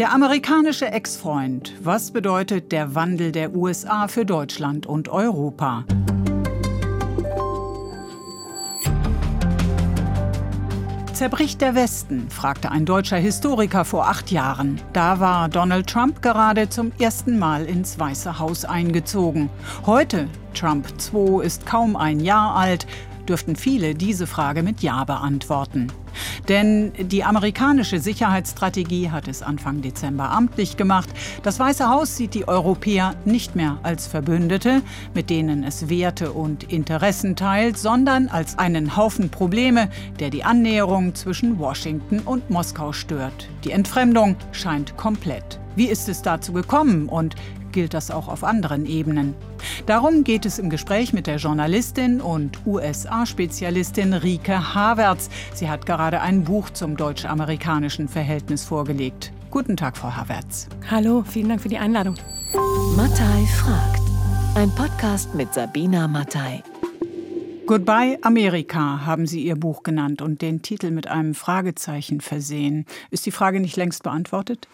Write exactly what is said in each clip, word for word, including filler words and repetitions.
Der amerikanische Ex-Freund. Was bedeutet der Wandel der U S A für Deutschland und Europa? Zerbricht der Westen, fragte ein deutscher Historiker vor acht Jahren. Da war Donald Trump gerade zum ersten Mal ins Weiße Haus eingezogen. Heute, Trump zwei ist kaum ein Jahr alt, dürften viele diese Frage mit Ja beantworten. Denn die amerikanische Sicherheitsstrategie hat es Anfang Dezember amtlich gemacht. Das Weiße Haus sieht die Europäer nicht mehr als Verbündete, mit denen es Werte und Interessen teilt, sondern als einen Haufen Probleme, der die Annäherung zwischen Washington und Moskau stört. Die Entfremdung scheint komplett. Wie ist es dazu gekommen und gilt das auch auf anderen Ebenen? Darum geht es im Gespräch mit der Journalistin und U S A-Spezialistin Rike Havertz. Sie hat gerade ein Buch zum deutsch-amerikanischen Verhältnis vorgelegt. Guten Tag, Frau Havertz. Hallo, vielen Dank für die Einladung. Mattei fragt. Ein Podcast mit Sabina Mattei. Goodbye Amerika haben Sie Ihr Buch genannt und den Titel mit einem Fragezeichen versehen. Ist die Frage nicht längst beantwortet?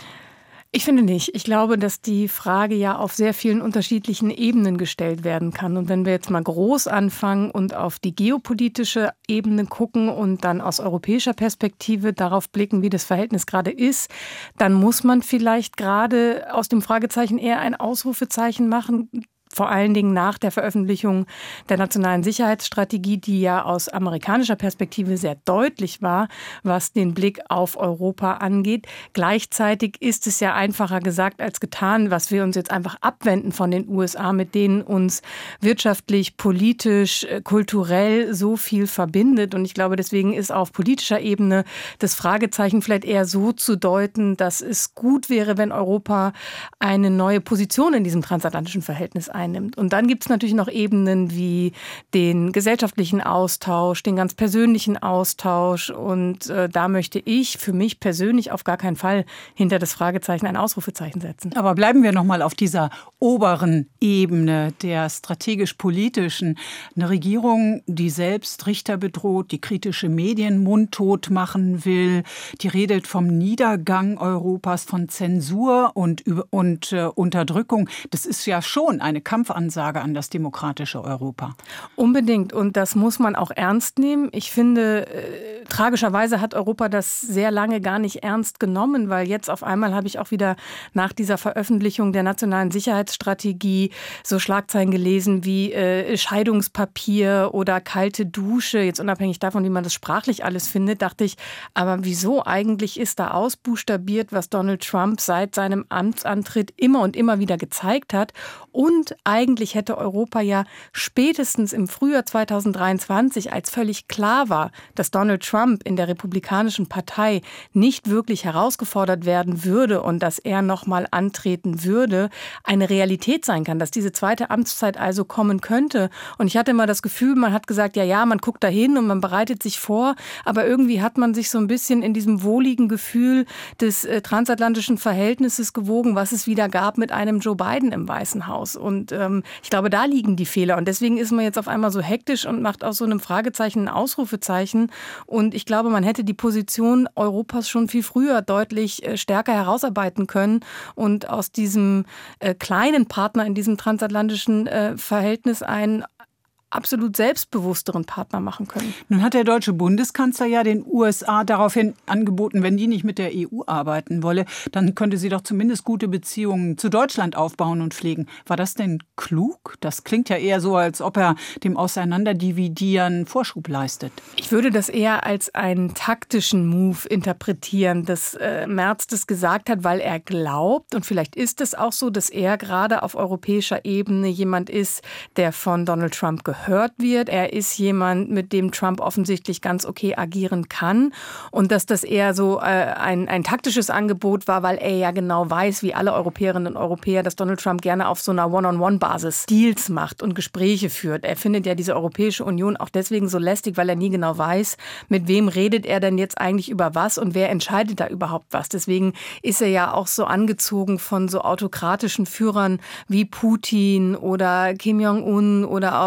Ich finde nicht. Ich glaube, dass die Frage ja auf sehr vielen unterschiedlichen Ebenen gestellt werden kann. Und wenn wir jetzt mal groß anfangen und auf die geopolitische Ebene gucken und dann aus europäischer Perspektive darauf blicken, wie das Verhältnis gerade ist, dann muss man vielleicht gerade aus dem Fragezeichen eher ein Ausrufezeichen machen. Vor allen Dingen nach der Veröffentlichung der nationalen Sicherheitsstrategie, die ja aus amerikanischer Perspektive sehr deutlich war, was den Blick auf Europa angeht. Gleichzeitig ist es ja einfacher gesagt als getan, was wir uns jetzt einfach abwenden von den U S A, mit denen uns wirtschaftlich, politisch, kulturell so viel verbindet. Und ich glaube, deswegen ist auf politischer Ebene das Fragezeichen vielleicht eher so zu deuten, dass es gut wäre, wenn Europa eine neue Position in diesem transatlantischen Verhältnis einnimmt. Einnimmt. Und dann gibt es natürlich noch Ebenen wie den gesellschaftlichen Austausch, den ganz persönlichen Austausch. Und äh, da möchte ich für mich persönlich auf gar keinen Fall hinter das Fragezeichen ein Ausrufezeichen setzen. Aber bleiben wir noch mal auf dieser oberen Ebene, der strategisch-politischen. Eine Regierung, die selbst Richter bedroht, die kritische Medien mundtot machen will, die redet vom Niedergang Europas, von Zensur und, und äh, Unterdrückung. Das ist ja schon eine Kampfansage an das demokratische Europa. Unbedingt. Und das muss man auch ernst nehmen. Ich finde, äh, tragischerweise hat Europa das sehr lange gar nicht ernst genommen, weil jetzt auf einmal habe ich auch wieder nach dieser Veröffentlichung der nationalen Sicherheitsstrategie so Schlagzeilen gelesen wie äh, Scheidungspapier oder kalte Dusche. Jetzt unabhängig davon, wie man das sprachlich alles findet, dachte ich, aber wieso eigentlich ist da ausbuchstabiert, was Donald Trump seit seinem Amtsantritt immer und immer wieder gezeigt hat? Und eigentlich hätte Europa ja spätestens im Frühjahr zweitausenddreiundzwanzig, als völlig klar war, dass Donald Trump in der Republikanischen Partei nicht wirklich herausgefordert werden würde und dass er noch mal antreten würde, eine Realität sein kann, dass diese zweite Amtszeit also kommen könnte. Und ich hatte immer das Gefühl, man hat gesagt, ja, ja, man guckt da hin und man bereitet sich vor, aber irgendwie hat man sich so ein bisschen in diesem wohligen Gefühl des äh, transatlantischen Verhältnisses gewogen, was es wieder gab mit einem Joe Biden im Weißen Haus. Und ähm, ich glaube, da liegen die Fehler. Und deswegen ist man jetzt auf einmal so hektisch und macht aus so einem Fragezeichen ein Ausrufezeichen. Und ich glaube, man hätte die Position Europas schon viel früher deutlich äh, stärker herausarbeiten können und aus diesem äh, kleinen Partner in diesem transatlantischen äh, Verhältnis einen absolut selbstbewussteren Partner machen können. Nun hat der deutsche Bundeskanzler ja den U S A daraufhin angeboten, wenn die nicht mit der E U arbeiten wolle, dann könnte sie doch zumindest gute Beziehungen zu Deutschland aufbauen und pflegen. War das denn klug? Das klingt ja eher so, als ob er dem Auseinanderdividieren Vorschub leistet. Ich würde das eher als einen taktischen Move interpretieren, dass äh, Merz das gesagt hat, weil er glaubt, und vielleicht ist es auch so, dass er gerade auf europäischer Ebene jemand ist, der von Donald Trump gehört wird. Er ist jemand, mit dem Trump offensichtlich ganz okay agieren kann. Und dass das eher so äh, ein, ein taktisches Angebot war, weil er ja genau weiß, wie alle Europäerinnen und Europäer, dass Donald Trump gerne auf so einer One-on-One-Basis Deals macht und Gespräche führt. Er findet ja diese Europäische Union auch deswegen so lästig, weil er nie genau weiß, mit wem redet er denn jetzt eigentlich über was und wer entscheidet da überhaupt was. Deswegen ist er ja auch so angezogen von so autokratischen Führern wie Putin oder Kim Jong-un oder auch Xi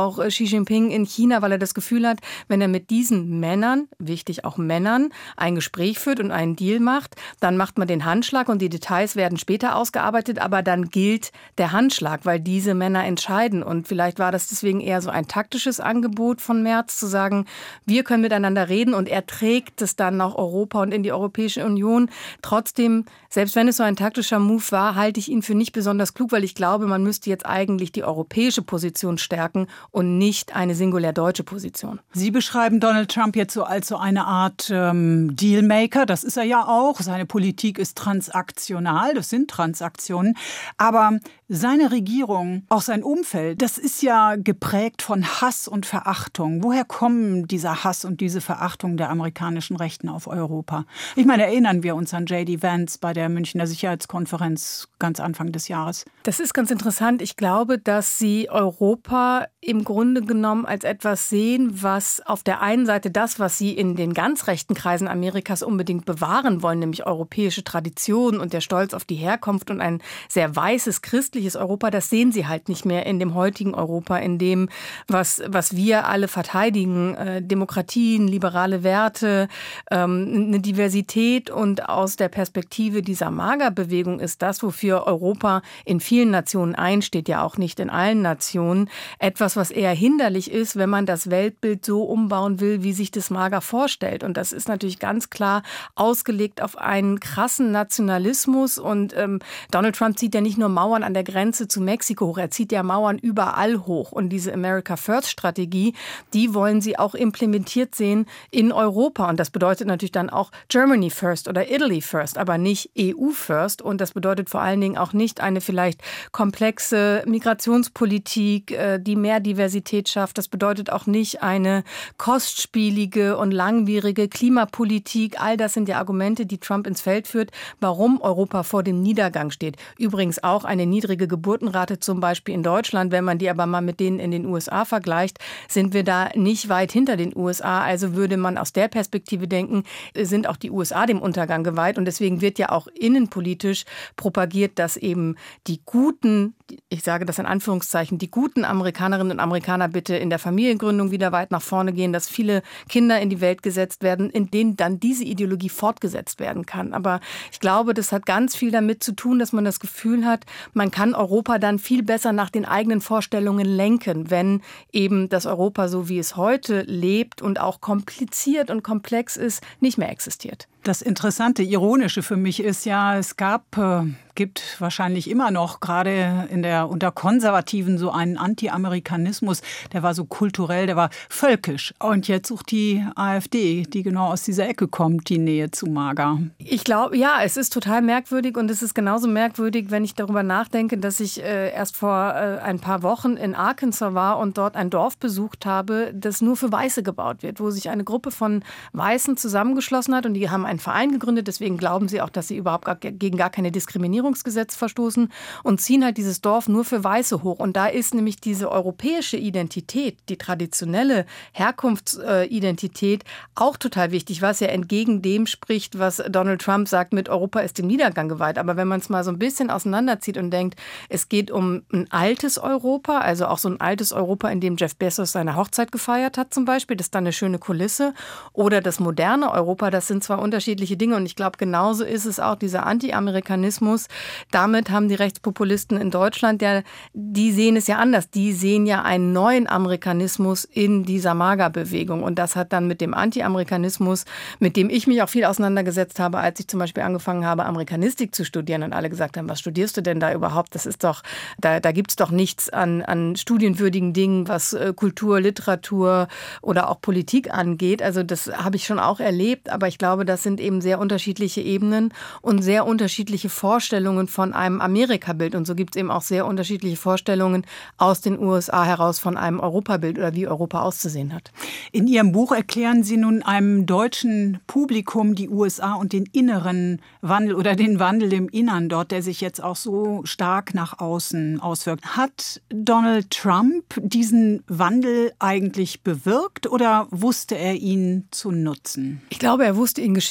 Jinping in China, weil er das Gefühl hat, wenn er mit diesen Männern, wichtig auch Männern, ein Gespräch führt und einen Deal macht, dann macht man den Handschlag und die Details werden später ausgearbeitet, aber dann gilt der Handschlag, weil diese Männer entscheiden. Und vielleicht war das deswegen eher so ein taktisches Angebot von Merz, zu sagen, wir können miteinander reden und er trägt es dann nach Europa und in die Europäische Union. Trotzdem, selbst wenn es so ein taktischer Move war, halte ich ihn für nicht besonders klug, weil ich glaube, man müsste jetzt eigentlich die europäische Position stärken und nicht eine singulär deutsche Position. Sie beschreiben Donald Trump jetzt so als so eine Art ähm, Dealmaker. Das ist er ja auch. Seine Politik ist transaktional. Das sind Transaktionen. Aber seine Regierung, auch sein Umfeld, das ist ja geprägt von Hass und Verachtung. Woher kommen dieser Hass und diese Verachtung der amerikanischen Rechten auf Europa? Ich meine, erinnern wir uns an J D Vance bei der Münchner Sicherheitskonferenz ganz Anfang des Jahres. Das ist ganz interessant. Ich glaube, dass sie Europa im Grunde genommen als etwas sehen, was auf der einen Seite das, was sie in den ganz rechten Kreisen Amerikas unbedingt bewahren wollen, nämlich europäische Traditionen und der Stolz auf die Herkunft und ein sehr weißes, christliches Europa, das sehen sie halt nicht mehr in dem heutigen Europa, in dem, was, was wir alle verteidigen, äh, Demokratien, liberale Werte, ähm, eine Diversität, und aus der Perspektive dieser MAGA-Bewegung ist das, wofür Europa in vielen Nationen einsteht, ja auch nicht in allen Nationen, etwas, was eher hinderlich ist, wenn man das Weltbild so umbauen will, wie sich das MAGA vorstellt. Und das ist natürlich ganz klar ausgelegt auf einen krassen Nationalismus. Und ähm, Donald Trump zieht ja nicht nur Mauern an der Grenze zu Mexiko hoch, er zieht ja Mauern überall hoch. Und diese America First-Strategie, die wollen sie auch implementiert sehen in Europa. Und das bedeutet natürlich dann auch Germany First oder Italy First, aber nicht E U First. Und das bedeutet vor allen Dingen auch nicht eine vielleicht komplexe Migrationspolitik, die mehr Diversität schafft. Das bedeutet auch nicht eine kostspielige und langwierige Klimapolitik. All das sind ja Argumente, die Trump ins Feld führt, warum Europa vor dem Niedergang steht. Übrigens auch eine niedrige Geburtenrate zum Beispiel in Deutschland. Wenn man die aber mal mit denen in den U S A vergleicht, sind wir da nicht weit hinter den U S A. Also würde man aus der Perspektive denken, sind auch die U S A dem Untergang geweiht. Und deswegen wird ja auch innenpolitisch propagiert, dass eben die guten, ich sage das in Anführungszeichen, die guten Amerikanerinnen und Amerikaner bitte in der Familiengründung wieder weit nach vorne gehen, dass viele Kinder in die Welt gesetzt werden, in denen dann diese Ideologie fortgesetzt werden kann. Aber ich glaube, das hat ganz viel damit zu tun, dass man das Gefühl hat, man kann Europa dann viel besser nach den eigenen Vorstellungen lenken, wenn eben das Europa, so wie es heute lebt und auch kompliziert und komplex ist, nicht mehr existiert. Das Interessante, Ironische für mich ist ja, es gab, äh, gibt wahrscheinlich immer noch, gerade in der, unter Konservativen, so einen Anti-Amerikanismus, der war so kulturell, der war völkisch. Und jetzt sucht die AfD, die genau aus dieser Ecke kommt, die Nähe zu MAGA. Ich glaube, ja, es ist total merkwürdig, und es ist genauso merkwürdig, wenn ich darüber nachdenke, dass ich äh, erst vor äh, ein paar Wochen in Arkansas war und dort ein Dorf besucht habe, das nur für Weiße gebaut wird, wo sich eine Gruppe von Weißen zusammengeschlossen hat, und die haben ein einen Verein gegründet, deswegen glauben sie auch, dass sie überhaupt gar, gegen gar keine Diskriminierungsgesetz verstoßen, und ziehen halt dieses Dorf nur für Weiße hoch. Und da ist nämlich diese europäische Identität, die traditionelle Herkunftsidentität auch total wichtig, was ja entgegen dem spricht, was Donald Trump sagt, mit Europa ist dem Niedergang geweiht. Aber wenn man es mal so ein bisschen auseinanderzieht und denkt, es geht um ein altes Europa, also auch so ein altes Europa, in dem Jeff Bezos seine Hochzeit gefeiert hat zum Beispiel, das ist dann eine schöne Kulisse, oder das moderne Europa, das sind zwar unterschiedliche Dinge, und ich glaube, genauso ist es auch dieser Anti-Amerikanismus. Damit haben die Rechtspopulisten in Deutschland, ja, die sehen es ja anders. Die sehen ja einen neuen Amerikanismus in dieser MAGA-Bewegung, und das hat dann mit dem Anti-Amerikanismus, mit dem ich mich auch viel auseinandergesetzt habe, als ich zum Beispiel angefangen habe, Amerikanistik zu studieren, und alle gesagt haben, was studierst du denn da überhaupt? Das ist doch, da, da gibt es doch nichts an, an studienwürdigen Dingen, was äh, Kultur, Literatur oder auch Politik angeht. Also das habe ich schon auch erlebt, aber ich glaube, das sind eben sehr unterschiedliche Ebenen und sehr unterschiedliche Vorstellungen von einem Amerikabild. Und so gibt es eben auch sehr unterschiedliche Vorstellungen aus den U S A heraus von einem Europabild oder wie Europa auszusehen hat. In Ihrem Buch erklären Sie nun einem deutschen Publikum die U S A und den inneren Wandel oder den Wandel im Innern dort, der sich jetzt auch so stark nach außen auswirkt. Hat Donald Trump diesen Wandel eigentlich bewirkt oder wusste er ihn zu nutzen? Ich glaube, er wusste ihn geschickt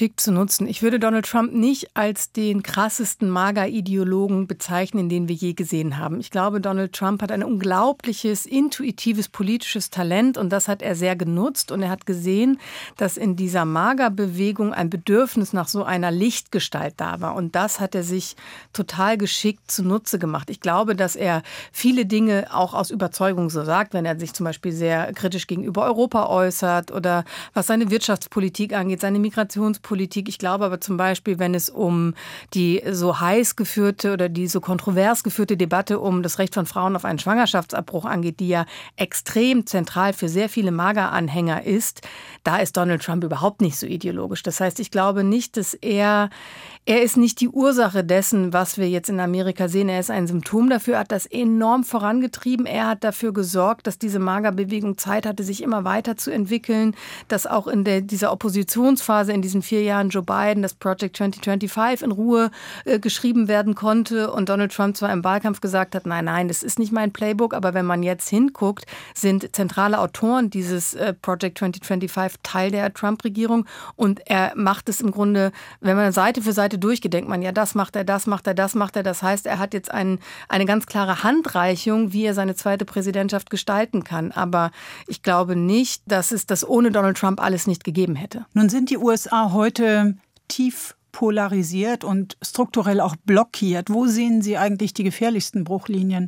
geschickt zu nutzen. Ich würde Donald Trump nicht als den krassesten MAGA-Ideologen bezeichnen, den wir je gesehen haben. Ich glaube, Donald Trump hat ein unglaubliches, intuitives politisches Talent und das hat er sehr genutzt. Und er hat gesehen, dass in dieser MAGA-Bewegung ein Bedürfnis nach so einer Lichtgestalt da war. Und das hat er sich total geschickt zunutze gemacht. Ich glaube, dass er viele Dinge auch aus Überzeugung so sagt, wenn er sich zum Beispiel sehr kritisch gegenüber Europa äußert oder was seine Wirtschaftspolitik angeht, seine Migrationspolitik. Ich glaube aber zum Beispiel, wenn es um die so heiß geführte oder die so kontrovers geführte Debatte um das Recht von Frauen auf einen Schwangerschaftsabbruch angeht, die ja extrem zentral für sehr viele MAGA-Anhänger ist, da ist Donald Trump überhaupt nicht so ideologisch. Das heißt, ich glaube nicht, dass er, er ist nicht die Ursache dessen, was wir jetzt in Amerika sehen. Er ist ein Symptom dafür, er hat das enorm vorangetrieben. Er hat dafür gesorgt, dass diese MAGA-Bewegung Zeit hatte, sich immer weiter zu entwickeln, dass auch in der, dieser Oppositionsphase in diesen vier Jahren Joe Biden, das Project zwanzig fünfundzwanzig in Ruhe äh, geschrieben werden konnte und Donald Trump zwar im Wahlkampf gesagt hat, nein, nein, das ist nicht mein Playbook, aber wenn man jetzt hinguckt, sind zentrale Autoren dieses äh, Project zwanzig fünfundzwanzig Teil der Trump-Regierung und er macht es im Grunde, wenn man Seite für Seite durchgeht, denkt man, ja, das macht er, das macht er, das macht er. Das heißt, er hat jetzt ein, eine ganz klare Handreichung, wie er seine zweite Präsidentschaft gestalten kann. Aber ich glaube nicht, dass es das ohne Donald Trump alles nicht gegeben hätte. Nun sind die U S A heute tief polarisiert und strukturell auch blockiert. Wo sehen Sie eigentlich die gefährlichsten Bruchlinien?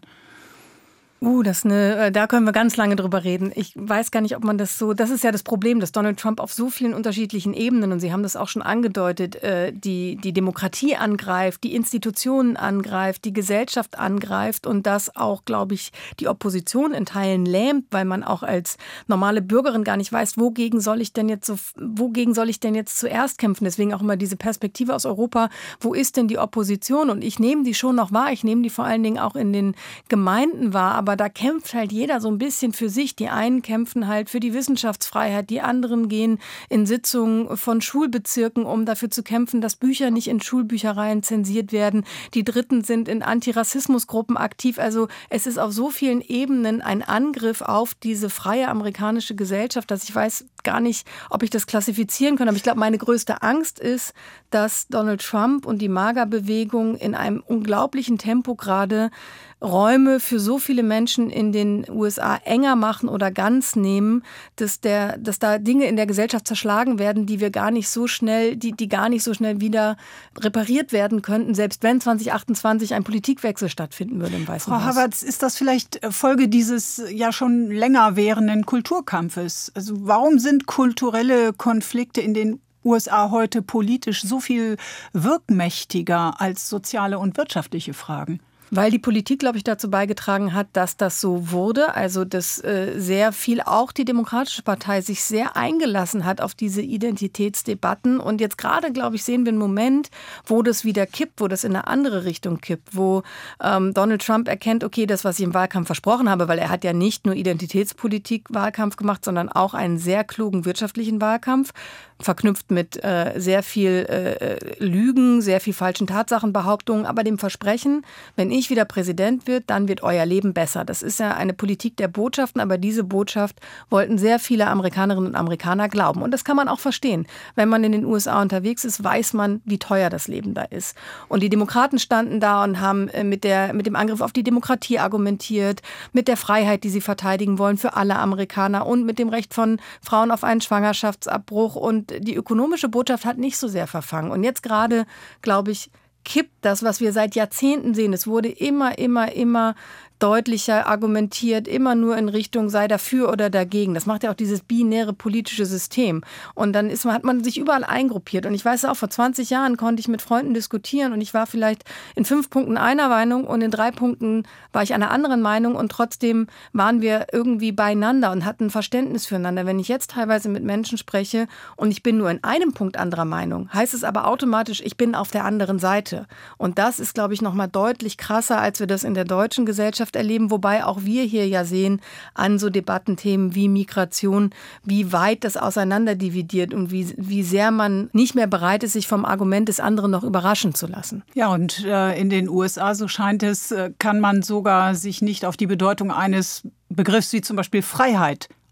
Uh, das eine, da können wir ganz lange drüber reden. Ich weiß gar nicht, ob man das so, das ist ja das Problem, dass Donald Trump auf so vielen unterschiedlichen Ebenen, und Sie haben das auch schon angedeutet, die, die Demokratie angreift, die Institutionen angreift, die Gesellschaft angreift und das auch, glaube ich, die Opposition in Teilen lähmt, weil man auch als normale Bürgerin gar nicht weiß, wogegen soll ich denn jetzt so, wogegen soll ich denn jetzt zuerst kämpfen? Deswegen auch immer diese Perspektive aus Europa, wo ist denn die Opposition? Und ich nehme die schon noch wahr, ich nehme die vor allen Dingen auch in den Gemeinden wahr, aber da kämpft halt jeder so ein bisschen für sich. Die einen kämpfen halt für die Wissenschaftsfreiheit, die anderen gehen in Sitzungen von Schulbezirken, um dafür zu kämpfen, dass Bücher nicht in Schulbüchereien zensiert werden. Die Dritten sind in Antirassismusgruppen aktiv. Also es ist auf so vielen Ebenen ein Angriff auf diese freie amerikanische Gesellschaft, dass ich weiß gar nicht, ob ich das klassifizieren kann. Aber ich glaube, meine größte Angst ist, dass Donald Trump und die MAGA-Bewegung in einem unglaublichen Tempo gerade Räume für so viele Menschen in den U S A enger machen oder ganz nehmen, dass, der, dass da Dinge in der Gesellschaft zerschlagen werden, die wir gar nicht so schnell, die, die gar nicht so schnell wieder repariert werden könnten, selbst wenn zwanzig achtundzwanzig ein Politikwechsel stattfinden würde im Weißen Haus. Frau Havertz, ist das vielleicht Folge dieses ja schon länger währenden Kulturkampfes? Also warum sind kulturelle Konflikte in den U S A heute politisch so viel wirkmächtiger als soziale und wirtschaftliche Fragen? Weil die Politik, glaube ich, dazu beigetragen hat, dass das so wurde. Also dass äh, sehr viel auch die Demokratische Partei sich sehr eingelassen hat auf diese Identitätsdebatten. Und jetzt gerade, glaube ich, sehen wir einen Moment, wo das wieder kippt, wo das in eine andere Richtung kippt, wo ähm, Donald Trump erkennt, okay, das, was ich im Wahlkampf versprochen habe, weil er hat ja nicht nur Identitätspolitik-Wahlkampf gemacht, sondern auch einen sehr klugen wirtschaftlichen Wahlkampf, verknüpft mit äh, sehr viel äh, Lügen, sehr viel falschen Tatsachenbehauptungen, aber dem Versprechen, wenn ich wieder Präsident wird, dann wird euer Leben besser. Das ist ja eine Politik der Botschaften, aber diese Botschaft wollten sehr viele Amerikanerinnen und Amerikaner glauben. Und das kann man auch verstehen. Wenn man in den U S A unterwegs ist, weiß man, wie teuer das Leben da ist. Und die Demokraten standen da und haben mit, der, mit dem Angriff auf die Demokratie argumentiert, mit der Freiheit, die sie verteidigen wollen für alle Amerikaner und mit dem Recht von Frauen auf einen Schwangerschaftsabbruch. Und die ökonomische Botschaft hat nicht so sehr verfangen. Und jetzt gerade, glaube ich, kippt das, was wir seit Jahrzehnten sehen. Es wurde immer, immer, immer deutlicher argumentiert, immer nur in Richtung sei dafür oder dagegen. Das macht ja auch dieses binäre politische System. Und dann ist man, hat man sich überall eingruppiert. Und ich weiß auch, vor zwanzig Jahren konnte ich mit Freunden diskutieren und ich war vielleicht in fünf Punkten einer Meinung und in drei Punkten war ich einer anderen Meinung und trotzdem waren wir irgendwie beieinander und hatten Verständnis füreinander. Wenn ich jetzt teilweise mit Menschen spreche und ich bin nur in einem Punkt anderer Meinung, heißt es aber automatisch, ich bin auf der anderen Seite. Und das ist, glaube ich, noch mal deutlich krasser, als wir das in der deutschen Gesellschaft erleben, wobei auch wir hier ja sehen an so Debattenthemen wie Migration, wie weit das auseinanderdividiert und wie, wie sehr man nicht mehr bereit ist, sich vom Argument des anderen noch überraschen zu lassen. Ja, und äh, in den U S A, so scheint es, kann man sogar sich nicht auf die Bedeutung eines Begriffs wie zum Beispiel Freiheit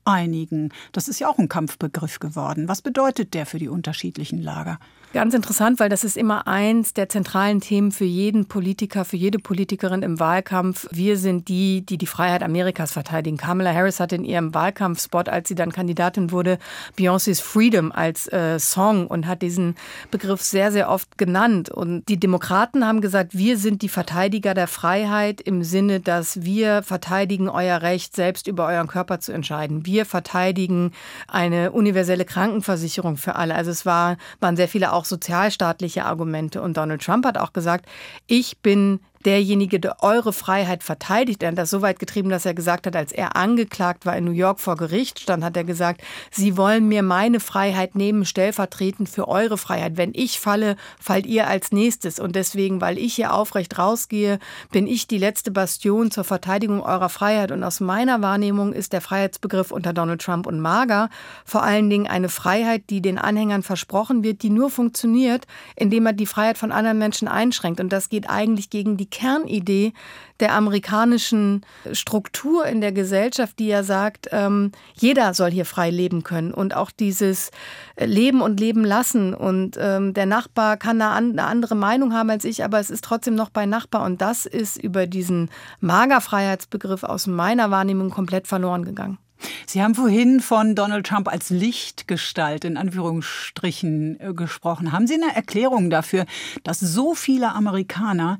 einigen. Das ist ja auch ein Kampfbegriff geworden. Was bedeutet der für die unterschiedlichen Lager? Ganz interessant, weil das ist immer eins der zentralen Themen für jeden Politiker, für jede Politikerin im Wahlkampf. Wir sind die, die die Freiheit Amerikas verteidigen. Kamala Harris hat in ihrem Wahlkampfspot, als sie dann Kandidatin wurde, Beyoncés Freedom als äh, Song und hat diesen Begriff sehr, sehr oft genannt. Und die Demokraten haben gesagt, wir sind die Verteidiger der Freiheit im Sinne, dass wir verteidigen euer Recht, selbst über euren Körper zu entscheiden. Wir verteidigen eine universelle Krankenversicherung für alle. Also es war, waren sehr viele auch sozialstaatliche Argumente. Und Donald Trump hat auch gesagt, ich bin derjenige, der eure Freiheit verteidigt. Er hat das so weit getrieben, dass er gesagt hat, als er angeklagt war in New York vor Gericht stand, hat er gesagt, Sie wollen mir meine Freiheit nehmen, stellvertretend für eure Freiheit. Wenn ich falle, fallt ihr als nächstes. Und deswegen, weil ich hier aufrecht rausgehe, bin ich die letzte Bastion zur Verteidigung eurer Freiheit. Und aus meiner Wahrnehmung ist der Freiheitsbegriff unter Donald Trump und MAGA vor allen Dingen eine Freiheit, die den Anhängern versprochen wird, die nur funktioniert, indem er die Freiheit von anderen Menschen einschränkt. Und das geht eigentlich gegen die Kernidee der amerikanischen Struktur in der Gesellschaft, die ja sagt, ähm, jeder soll hier frei leben können und auch dieses Leben und Leben lassen. Und ähm, der Nachbar kann eine, an, eine andere Meinung haben als ich, aber es ist trotzdem noch bei Nachbar. Und das ist über diesen MAGA-Freiheitsbegriff aus meiner Wahrnehmung komplett verloren gegangen. Sie haben vorhin von Donald Trump als Lichtgestalt in Anführungsstrichen äh, gesprochen. Haben Sie eine Erklärung dafür, dass so viele Amerikaner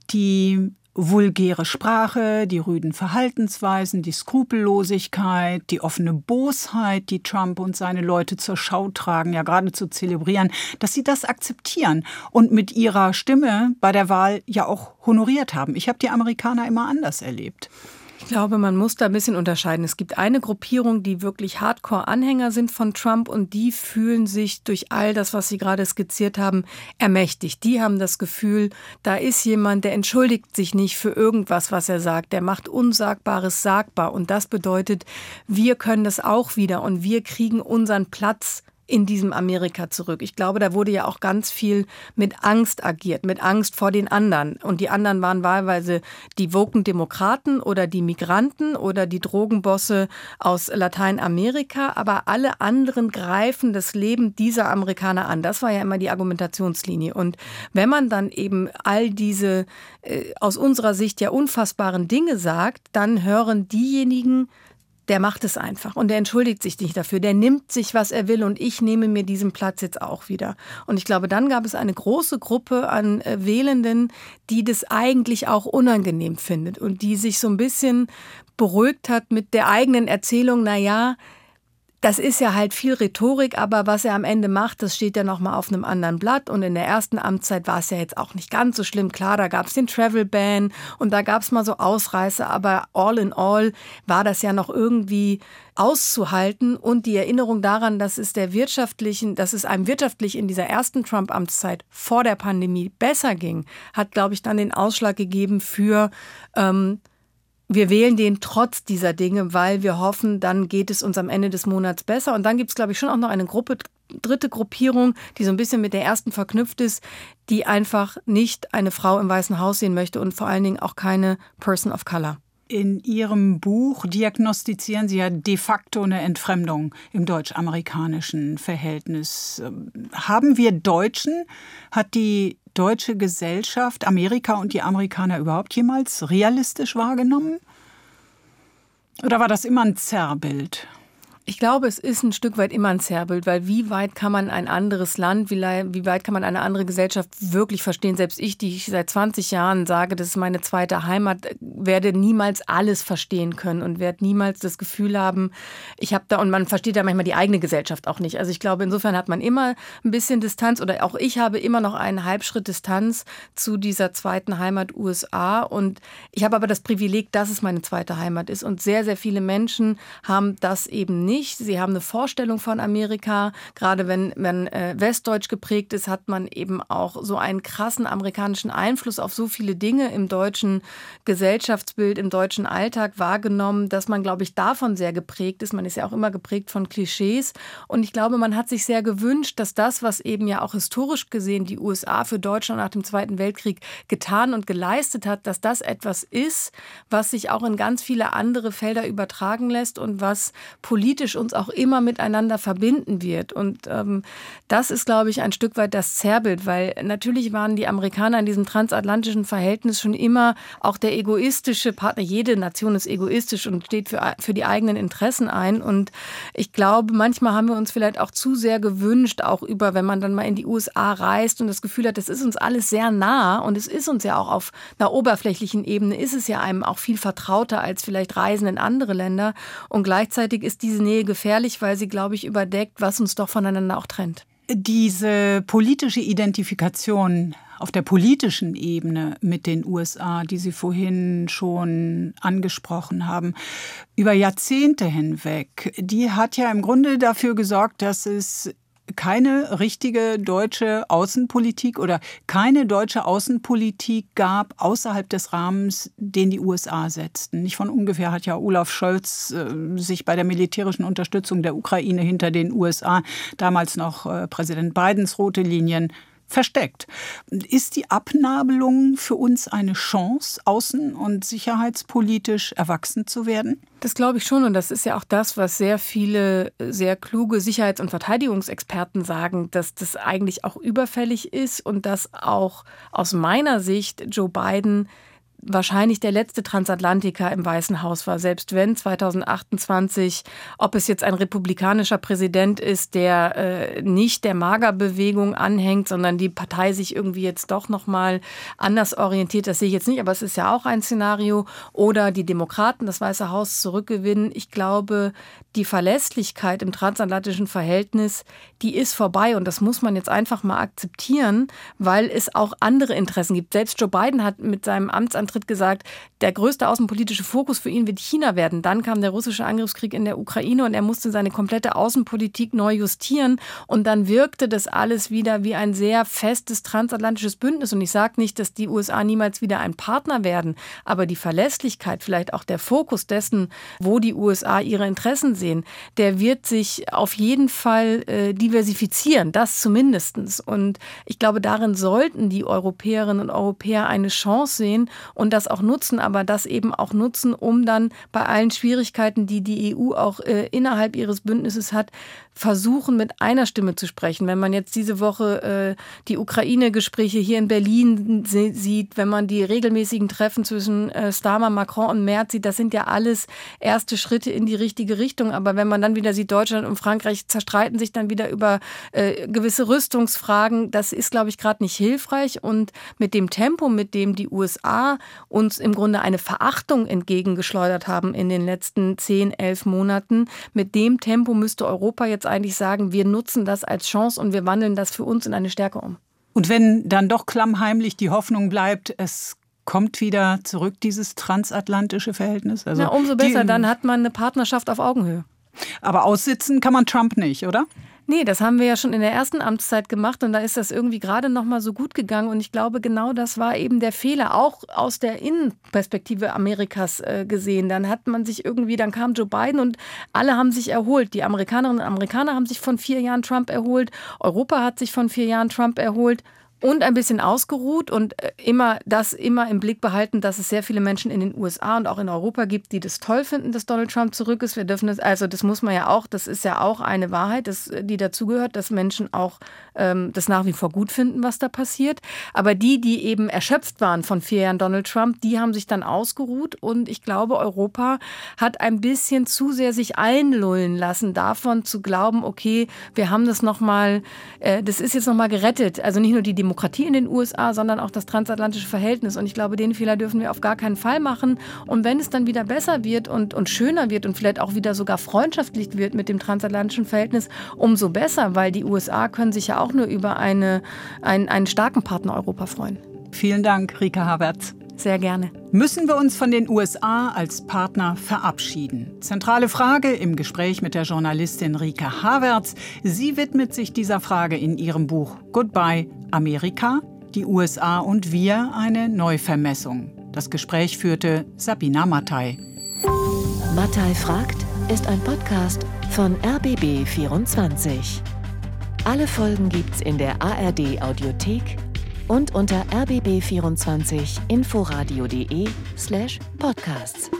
die vulgäre Sprache, die rüden Verhaltensweisen, die Skrupellosigkeit, die offene Bosheit, die Trump und seine Leute zur Schau tragen, ja geradezu zelebrieren, dass sie das akzeptieren und mit ihrer Stimme bei der Wahl ja auch honoriert haben? Ich habe die Amerikaner immer anders erlebt. Ich glaube, man muss da ein bisschen unterscheiden. Es gibt eine Gruppierung, die wirklich Hardcore-Anhänger sind von Trump und die fühlen sich durch all das, was Sie gerade skizziert haben, ermächtigt. Die haben das Gefühl, da ist jemand, der entschuldigt sich nicht für irgendwas, was er sagt. Der macht Unsagbares sagbar und das bedeutet, wir können das auch wieder und wir kriegen unseren Platz in diesem Amerika zurück. Ich glaube, da wurde ja auch ganz viel mit Angst agiert, mit Angst vor den anderen. Und die anderen waren wahlweise die woken Demokraten oder die Migranten oder die Drogenbosse aus Lateinamerika. Aber alle anderen greifen das Leben dieser Amerikaner an. Das war ja immer die Argumentationslinie. Und wenn man dann eben all diese äh, aus unserer Sicht ja unfassbaren Dinge sagt, dann hören diejenigen, der macht es einfach und der entschuldigt sich nicht dafür. Der nimmt sich, was er will und ich nehme mir diesen Platz jetzt auch wieder. Und ich glaube, dann gab es eine große Gruppe an Wählenden, die das eigentlich auch unangenehm findet und die sich so ein bisschen beruhigt hat mit der eigenen Erzählung, na ja, das ist ja halt viel Rhetorik, aber was er am Ende macht, das steht ja noch mal auf einem anderen Blatt. Und in der ersten Amtszeit war es ja jetzt auch nicht ganz so schlimm. Klar, da gab es den Travel Ban und da gab es mal so Ausreißer, aber all in all war das ja noch irgendwie auszuhalten. Und die Erinnerung daran, dass es der wirtschaftlichen, dass es einem wirtschaftlich in dieser ersten Trump-Amtszeit vor der Pandemie besser ging, hat, glaube ich, dann den Ausschlag gegeben für ähm, wir wählen den trotz dieser Dinge, weil wir hoffen, dann geht es uns am Ende des Monats besser. Und dann gibt es, glaube ich, schon auch noch eine Gruppe, dritte Gruppierung, die so ein bisschen mit der ersten verknüpft ist, die einfach nicht eine Frau im Weißen Haus sehen möchte und vor allen Dingen auch keine Person of Color. In Ihrem Buch diagnostizieren Sie ja de facto eine Entfremdung im deutsch-amerikanischen Verhältnis. Haben wir Deutschen, hat die deutsche Gesellschaft Amerika und die Amerikaner überhaupt jemals realistisch wahrgenommen? Oder war das immer ein Zerrbild? Ich glaube, es ist ein Stück weit immer ein Zerrbild, weil wie weit kann man ein anderes Land, wie, wie weit kann man eine andere Gesellschaft wirklich verstehen? Selbst ich, die ich seit zwanzig Jahren sage, das ist meine zweite Heimat, werde niemals alles verstehen können und werde niemals das Gefühl haben, ich habe da, und man versteht ja manchmal die eigene Gesellschaft auch nicht. Also ich glaube, insofern hat man immer ein bisschen Distanz oder auch ich habe immer noch einen Halbschritt Distanz zu dieser zweiten Heimat U S A und ich habe aber das Privileg, dass es meine zweite Heimat ist und sehr, sehr viele Menschen haben das eben nicht. nicht. Sie haben eine Vorstellung von Amerika. Gerade wenn man äh, westdeutsch geprägt ist, hat man eben auch so einen krassen amerikanischen Einfluss auf so viele Dinge im deutschen Gesellschaftsbild, im deutschen Alltag wahrgenommen, dass man, glaube ich, davon sehr geprägt ist. Man ist ja auch immer geprägt von Klischees. Und ich glaube, man hat sich sehr gewünscht, dass das, was eben ja auch historisch gesehen die U S A für Deutschland nach dem Zweiten Weltkrieg getan und geleistet hat, dass das etwas ist, was sich auch in ganz viele andere Felder übertragen lässt und was politisch uns auch immer miteinander verbinden wird. Und ähm, das ist, glaube ich, ein Stück weit das Zerrbild, weil natürlich waren die Amerikaner in diesem transatlantischen Verhältnis schon immer auch der egoistische Partner. Jede Nation ist egoistisch und steht für, für die eigenen Interessen ein. Und ich glaube, manchmal haben wir uns vielleicht auch zu sehr gewünscht, auch über, wenn man dann mal in die U S A reist und das Gefühl hat, das ist uns alles sehr nah und es ist uns ja auch auf einer oberflächlichen Ebene, ist es ja einem auch viel vertrauter als vielleicht Reisen in andere Länder. Und gleichzeitig ist diese Nähe gefährlich, weil sie, glaube ich, überdeckt, was uns doch voneinander auch trennt. Diese politische Identifikation auf der politischen Ebene mit den U S A, die Sie vorhin schon angesprochen haben, über Jahrzehnte hinweg, die hat ja im Grunde dafür gesorgt, dass es keine richtige deutsche Außenpolitik oder keine deutsche Außenpolitik gab außerhalb des Rahmens, den die U S A setzten. Nicht von ungefähr hat ja Olaf Scholz äh, sich bei der militärischen Unterstützung der Ukraine hinter den U S A, damals noch äh, Präsident Bidens rote Linien, versteckt. Ist die Abnabelung für uns eine Chance, außen- und sicherheitspolitisch erwachsen zu werden? Das glaube ich schon und das ist ja auch das, was sehr viele sehr kluge Sicherheits- und Verteidigungsexperten sagen, dass das eigentlich auch überfällig ist und dass auch aus meiner Sicht Joe Biden wahrscheinlich der letzte Transatlantiker im Weißen Haus war, selbst wenn zwanzig achtundzwanzig, ob es jetzt ein republikanischer Präsident ist, der äh, nicht der MAGA-Bewegung anhängt, sondern die Partei sich irgendwie jetzt doch nochmal anders orientiert, das sehe ich jetzt nicht, aber es ist ja auch ein Szenario, oder die Demokraten das Weiße Haus zurückgewinnen. Ich glaube, die Verlässlichkeit im transatlantischen Verhältnis, die ist vorbei und das muss man jetzt einfach mal akzeptieren, weil es auch andere Interessen gibt. Selbst Joe Biden hat mit seinem Amtsantritt gesagt, der größte außenpolitische Fokus für ihn wird China werden. Dann kam der russische Angriffskrieg in der Ukraine und er musste seine komplette Außenpolitik neu justieren und dann wirkte das alles wieder wie ein sehr festes transatlantisches Bündnis. Und ich sage nicht, dass die U S A niemals wieder ein Partner werden, aber die Verlässlichkeit, vielleicht auch der Fokus dessen, wo die U S A ihre Interessen sehen, der wird sich auf jeden Fall äh, diversifizieren, das zumindest. Und ich glaube, darin sollten die Europäerinnen und Europäer eine Chance sehen und das auch nutzen, aber das eben auch nutzen, um dann bei allen Schwierigkeiten, die die E U auch äh, innerhalb ihres Bündnisses hat, versuchen, mit einer Stimme zu sprechen. Wenn man jetzt diese Woche äh, die Ukraine-Gespräche hier in Berlin se- sieht, wenn man die regelmäßigen Treffen zwischen äh, Starmer, Macron und Merz sieht, das sind ja alles erste Schritte in die richtige Richtung. Aber wenn man dann wieder sieht, Deutschland und Frankreich zerstreiten sich dann wieder über äh, gewisse Rüstungsfragen, das ist, glaube ich, gerade nicht hilfreich. Und mit dem Tempo, mit dem die U S A uns im Grunde eine Verachtung entgegengeschleudert haben in den letzten zehn, elf Monaten, mit dem Tempo müsste Europa jetzt eigentlich sagen, wir nutzen das als Chance und wir wandeln das für uns in eine Stärke um. Und wenn dann doch klammheimlich die Hoffnung bleibt, es kommt wieder zurück, dieses transatlantische Verhältnis? Also Na, umso besser, die, dann hat man eine Partnerschaft auf Augenhöhe. Aber aussitzen kann man Trump nicht, oder? Nee, das haben wir ja schon in der ersten Amtszeit gemacht und da ist das irgendwie gerade noch mal so gut gegangen und ich glaube, genau das war eben der Fehler, auch aus der Innenperspektive Amerikas äh, gesehen. Dann hat man sich irgendwie, dann kam Joe Biden und alle haben sich erholt. Die Amerikanerinnen und Amerikaner haben sich von vier Jahren Trump erholt, Europa hat sich von vier Jahren Trump erholt. Und ein bisschen ausgeruht und immer das immer im Blick behalten, dass es sehr viele Menschen in den U S A und auch in Europa gibt, die das toll finden, dass Donald Trump zurück ist. Wir dürfen das, also das muss man ja auch, das ist ja auch eine Wahrheit, das, die dazugehört, dass Menschen auch ähm, das nach wie vor gut finden, was da passiert. Aber die, die eben erschöpft waren von vier Jahren Donald Trump, die haben sich dann ausgeruht und ich glaube, Europa hat ein bisschen zu sehr sich einlullen lassen, davon zu glauben, okay, wir haben das nochmal, äh, das ist jetzt nochmal gerettet. Also nicht nur die Demokratie, Demokratie in den U S A, sondern auch das transatlantische Verhältnis. Und ich glaube, den Fehler dürfen wir auf gar keinen Fall machen. Und wenn es dann wieder besser wird und, und schöner wird und vielleicht auch wieder sogar freundschaftlich wird mit dem transatlantischen Verhältnis, umso besser, weil die U S A können sich ja auch nur über eine, einen, einen starken Partner Europa freuen. Vielen Dank, Rika Havertz. Sehr gerne. Müssen wir uns von den U S A als Partner verabschieden? Zentrale Frage im Gespräch mit der Journalistin Rike Havertz. Sie widmet sich dieser Frage in ihrem Buch Goodbye Amerika, die U S A und wir, eine Neuvermessung. Das Gespräch führte Sabina Mattei. Mattei fragt ist ein Podcast von R B B vierundzwanzig. Alle Folgen gibt's in der A R D Audiothek und unter r b b vierundzwanzig inforadio punkt de slash podcasts.